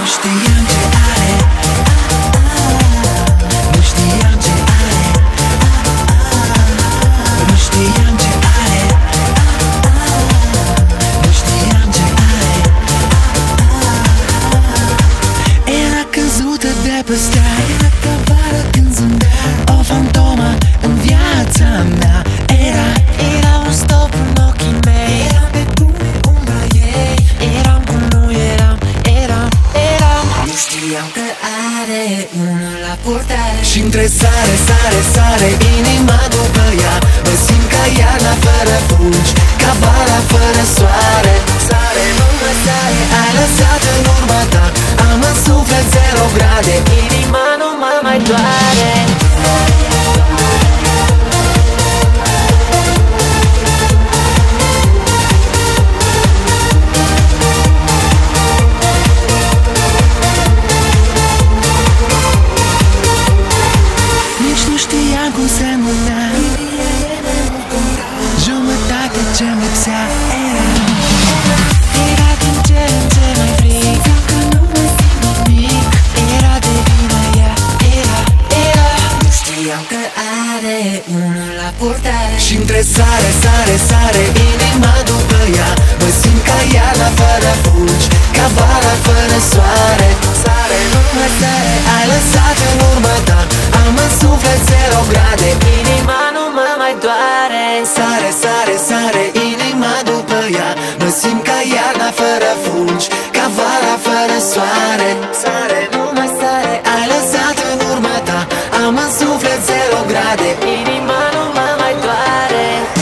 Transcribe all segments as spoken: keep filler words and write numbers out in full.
știam ce are, nu știam ce are, nu știam ce are, nu știam ce are. Era căzută de pe stea, era ca vară când zâmbea, o fantomă în viața mea. Era, era un stop în ochii mei, eram pe bune umbra ei, eram cum nu eram, eram, eram. Nu știam că are unul la purtare și între sare, sare, sare inima după ea. Mă simt ca iarna fără fulgi, ca vara fără soare. Sare, nu mă sare, ai lăsat în urma ta, am în suflet zero grade, inima nu mă mai doare. Cum se mânea, jumătate ce-mi lipsea. Era, era din ce în ce mai frig, că nu mai simt nimic. Era de vină ea, era, era. Nu știam că are unul la purtare și între sare, sare, sare inima după ea. Mă simt ca iarna fără fulgi, ca vara fără soare. Sare, nu mă sare, ai lăsat în urma ta, am în suflet zero grade, inima nu mă mai doare. Sare, sare, sare inima după ea, mă simt ca iarna fără fulgi, ca vara fără soare. Sare, nu mă sare, ai lăsat în urma ta, am în suflet zero grade, inima nu mă mai doare.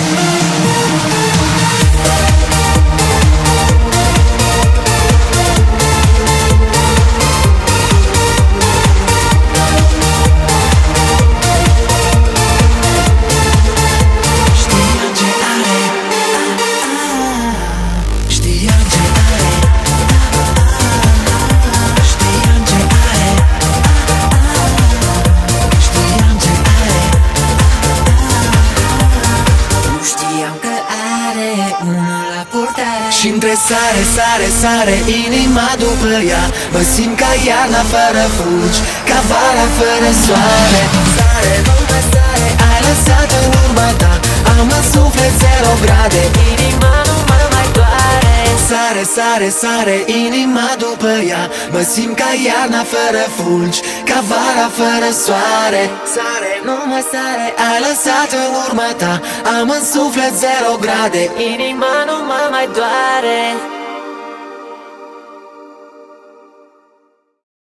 Și între sare, sare, sare inima după ea, mă simt ca iarna fără fulgi, ca vara fără soare. Sare, nu mă sare, ai lăsat în urma ta, am în suflet zero grade, inima nu mă mai doare. Sare, sare, sare inima după ea, mă simt ca iarna fără fulgi, ca vara fără soare. Sare, nu mă sare, ai lăsat în urma ta, am în suflet zero grade, inima nu mă mai doare.